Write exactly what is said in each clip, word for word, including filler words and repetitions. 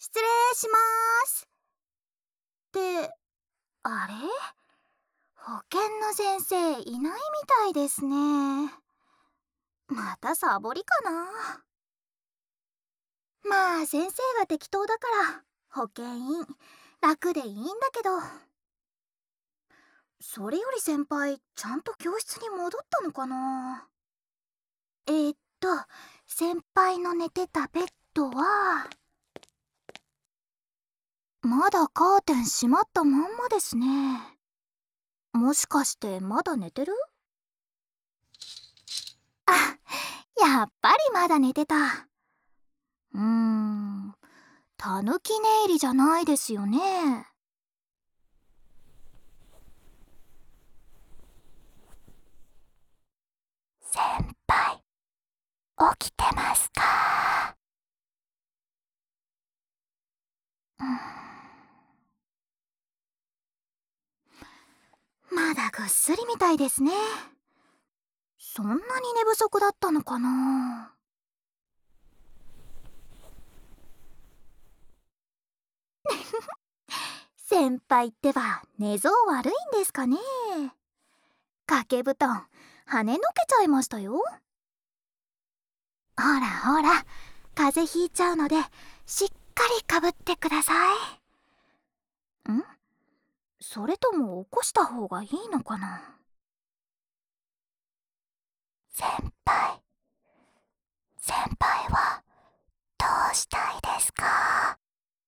失礼しまーす。って、あれ？保健の先生いないみたいですね。またサボりかな。まあ先生が適当だから保健員楽でいいんだけど。それより先輩ちゃんと教室に戻ったのかな。えー、っと先輩の寝てたベッドはまだカーテン閉まったまんまですね。もしかしてまだ寝てる？あ、やっぱりまだ寝てた。うーん、たぬき寝入りじゃないですよね。先輩、起きてますか？うん、まだぐっすりみたいですね。そんなに寝不足だったのかな。先輩ってば寝相悪いんですかね。掛け布団跳ねのけちゃいましたよ。ほらほら、風邪ひいちゃうのでしっかりかぶってください。ん？それとも起こした方がいいのかな。先輩、先輩はどうしたいですか？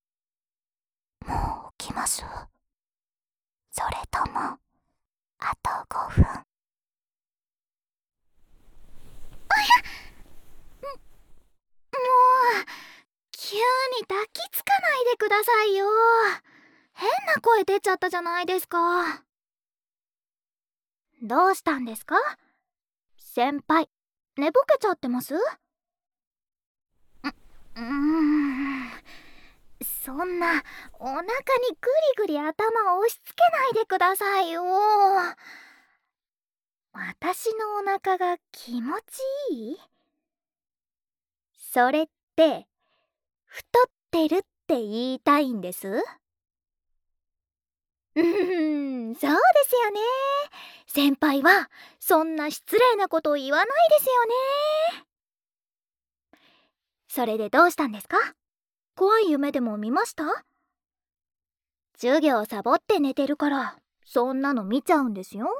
もう起きます？それともあとごふん？あやもう急に抱きつかないでくださいよ。変な声出ちゃったじゃないですか。どうしたんですか先輩？寝ぼけちゃってます？ううーん、そんなお腹にグリグリ頭を押し付けないでくださいよ。私のお腹が気持ちいい？それって太ってるって言いたいんです？うーん、そうですよね。先輩はそんな失礼なことを言わないですよね。それでどうしたんですか？怖い夢でも見ました？授業サボって寝てるからそんなの見ちゃうんですよ。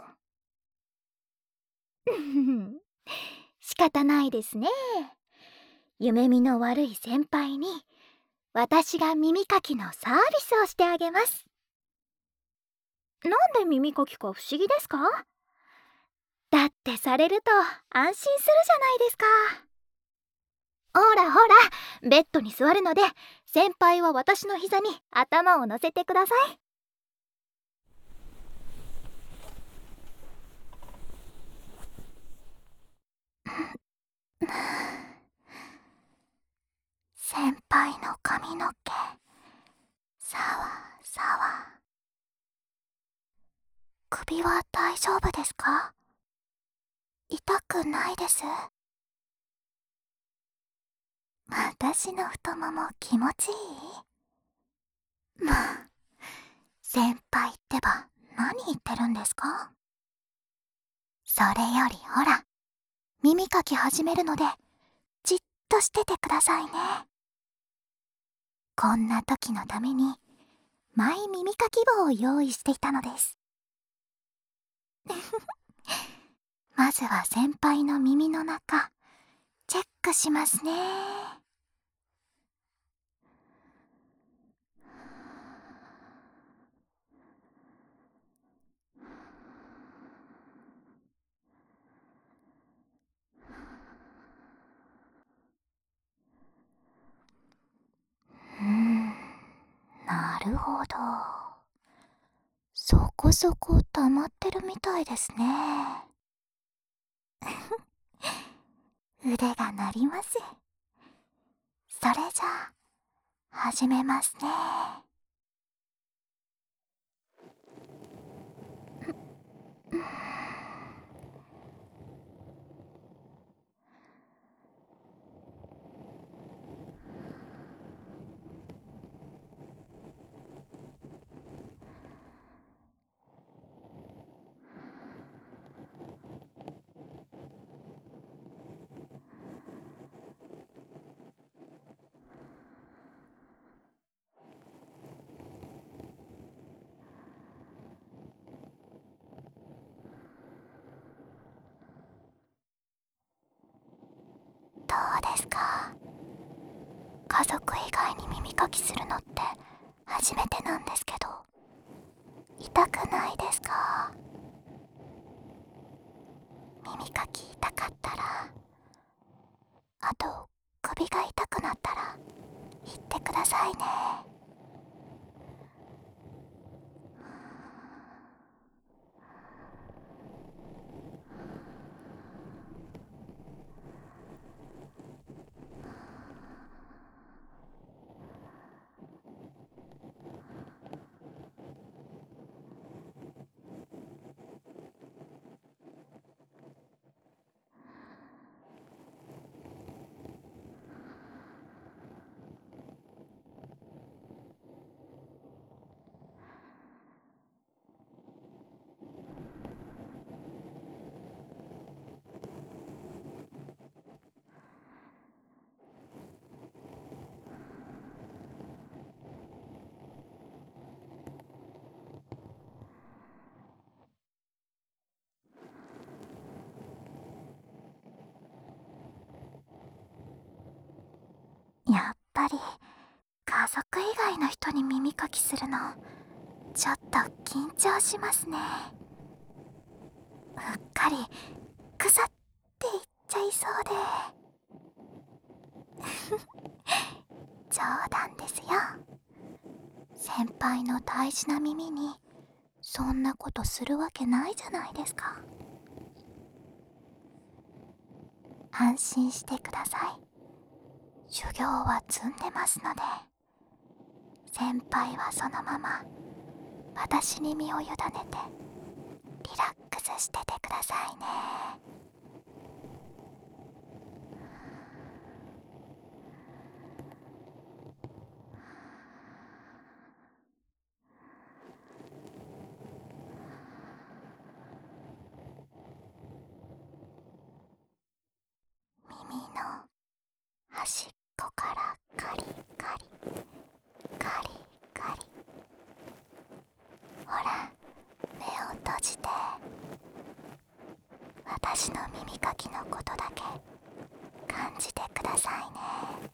仕方ないですね。夢見の悪い先輩に私が耳かきのサービスをしてあげます。なんで耳かきか不思議ですか？だってされると安心するじゃないですか。ほらほら、ベッドに座るので先輩は私の膝に頭を乗せてください。先輩の髪の毛さわさわ。首は大丈夫ですか？痛くないです？私の太もも気持ちいい？まあ、先輩ってば何言ってるんですか？それよりほら、耳かき始めるのでじっとしててくださいね。こんな時のためにマイ耳かき棒を用意していたのです。まずは先輩の耳の中チェックしますね。うーん、なるほど。そこそこ溜まってるみたいですね。腕が鳴ります。それじゃあ始めますね。 家族以外に耳かきするのって初めてなんですけど、痛くないですか？耳かき痛かったら、あと首が痛くなったら言ってくださいね。やっぱり家族以外の人に耳かきするのちょっと緊張しますね。うっかり腐っていっちゃいそうで冗談ですよ。先輩の大事な耳にそんなことするわけないじゃないですか。安心してください。修行は積んでますので、先輩はそのまま私に身を委ねてリラックスしててくださいね。耳の端っこからカリカリカリカリ、ほら目を閉じて、私の耳かきのことだけ感じてくださいね。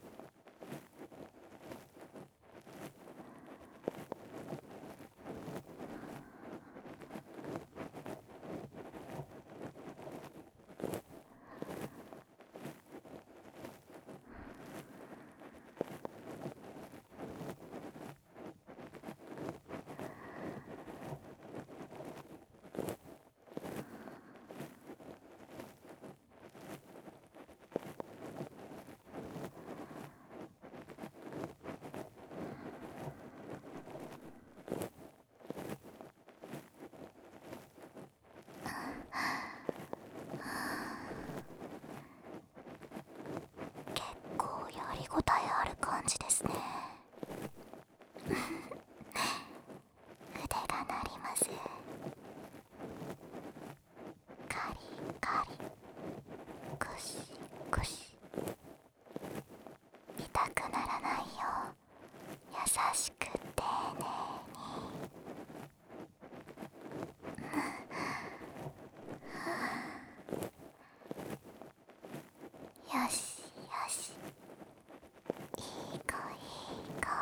結構やりごたえある感じですね。腕が鳴ります。カリカリ、クシクシ、痛くならないよう優しく丁寧に。よしよし、いい子いい子。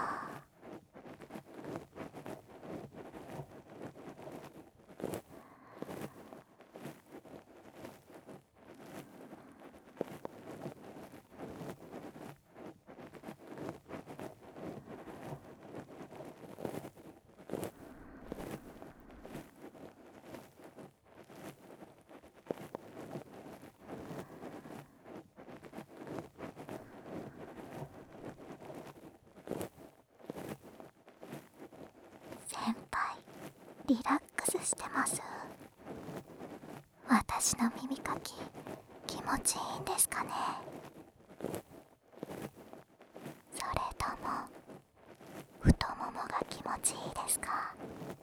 先輩、リラックスしてます？私の耳かき気持ちいいんですかね？それとも太ももが気持ちいいですか？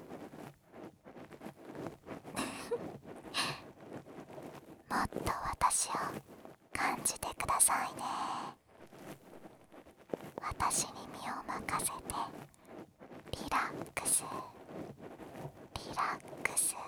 もっと私を感じてくださいね。私に身を任せてリラックスリラックス。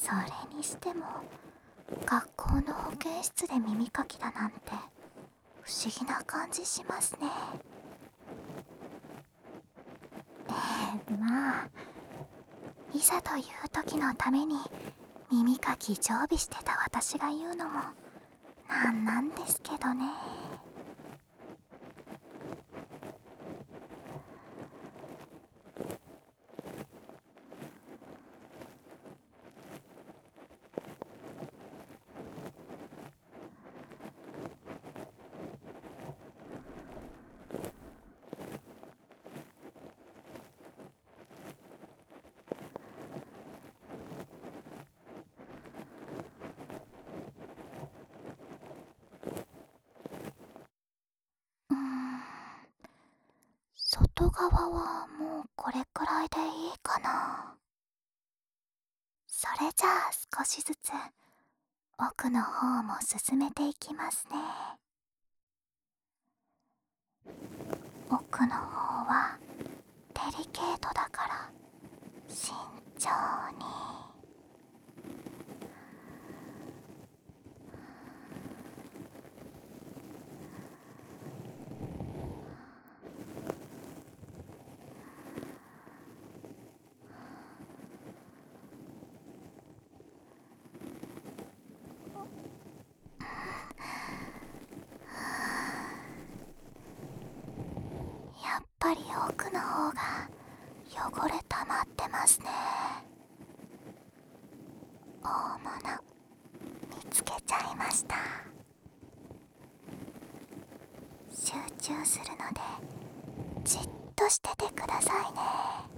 それにしても学校の保健室で耳かきだなんて不思議な感じしますね。えー、まあいざという時のために耳かき常備してた私が言うのもなんなんですけどね。うーん、外側はもうこれくらいでいいかな。それじゃあ少しずつ奥の方も進めていきますね。奥の方はデリケートだから慎重に。やっぱり奥の方が汚れ溜まってますね。大物見つけちゃいました。集中するのでじっとしててくださいね。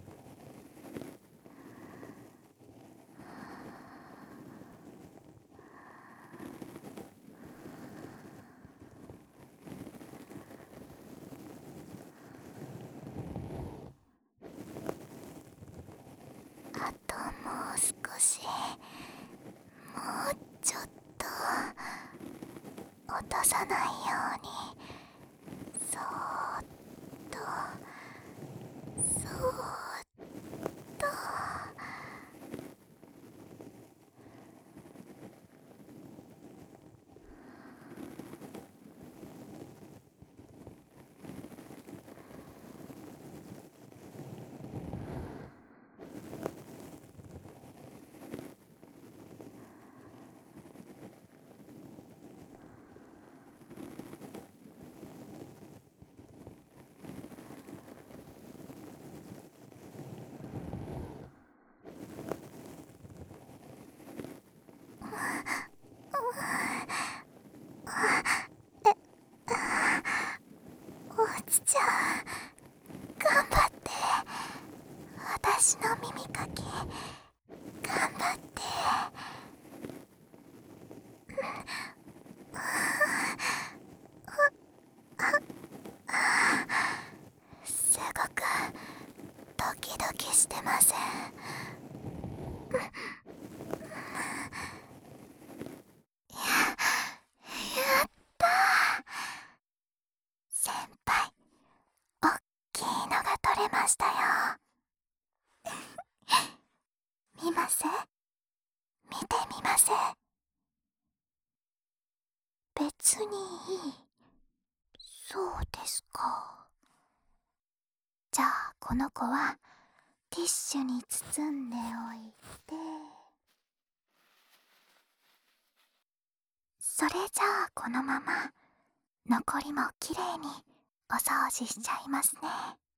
あともう少し、もうちょっと落とさないようにそーっとそーっと。おちちゃん頑張って。私の耳かき頑張って。すごくドキドキしてません？や、やったー。先輩、おっきいのが取れましたよ。見ます？見てみます？別にいい。そうですか。じゃあこの子はティッシュに包んでおいて、それじゃあこのまま残りもきれいにお掃除しちゃいますね。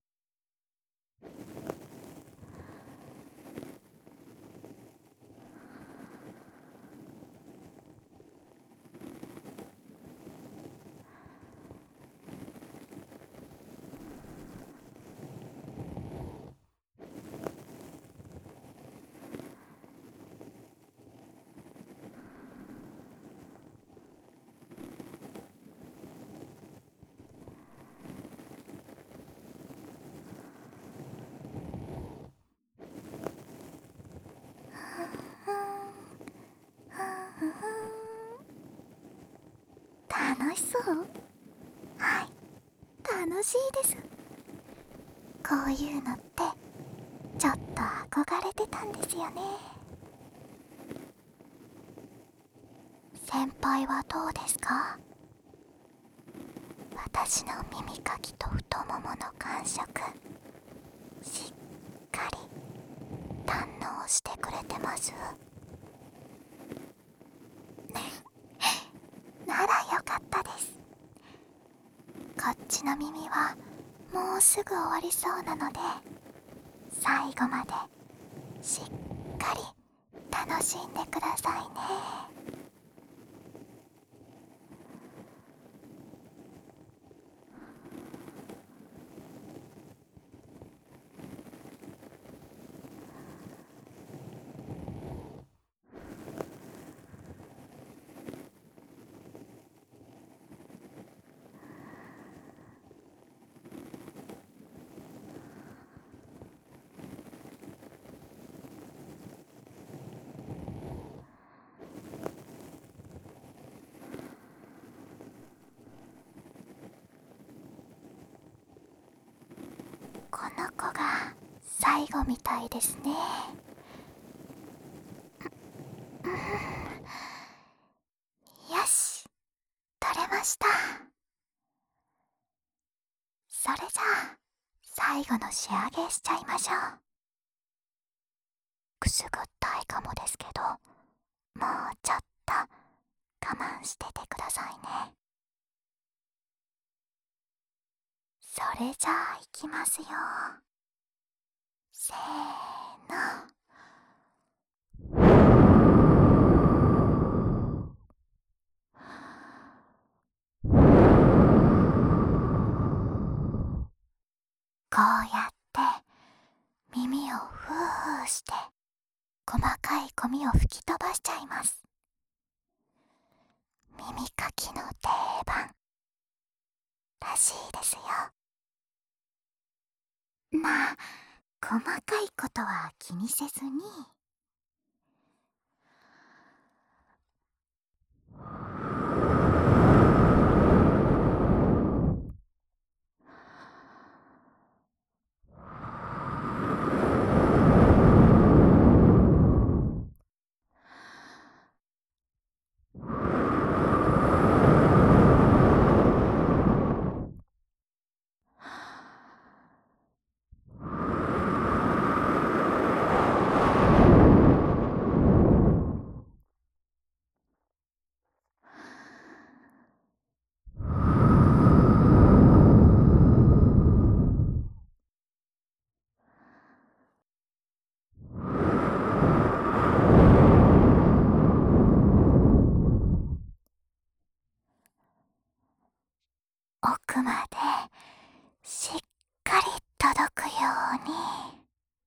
楽しそう？はい、楽しいです。こういうのってちょっと憧れてたんですよね。 先輩はどうですか？私の耳かきと太ももの感触、しっかり堪能してくれてます？ならよかったです。こっちの耳はもうすぐ終わりそうなので、最後までしっかり楽しんでくださいね。この子が最後みたいですね。よし、取れました。それじゃあ最後の仕上げしちゃいましょう。くすぐったいかもですけど、もうちょっと我慢しててくださいね。それじゃあいきますよ。せーの。こうやって耳をフーフーして細かいゴミを吹き飛ばしちゃいます。耳かきの定番らしいですよ。まあ、細かいことは気にせずに。奥までしっかり届くように。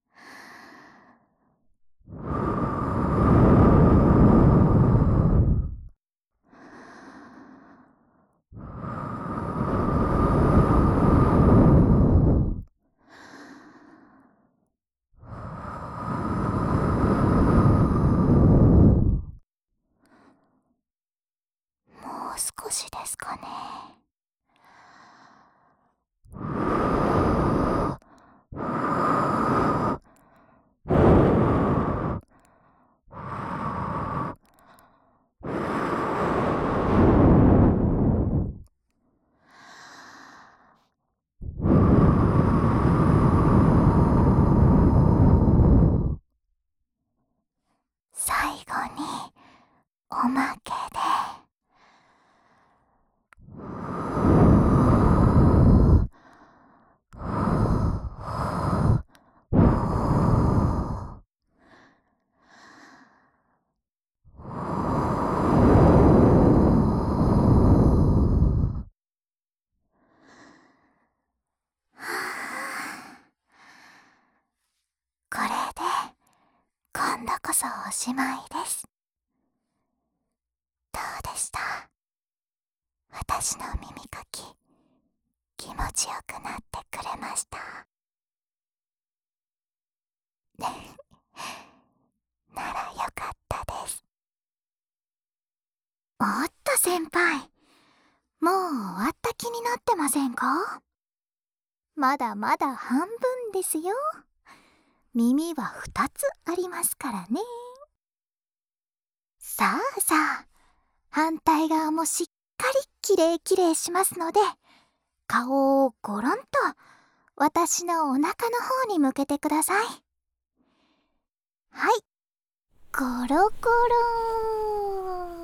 もう少しですかね。最後におまけでこれで今度こそおしまいです。どうでした？私の耳かき気持ちよくなってくれました？ならよかったです。おっと先輩、もう終わった気になってませんか？まだまだ半分ですよ。耳は二つありますからね。さあさあ、 反対側もしっかりきれいきれいしますので、顔をゴロンと私のお腹の方に向けてください。はい、ゴロゴローン。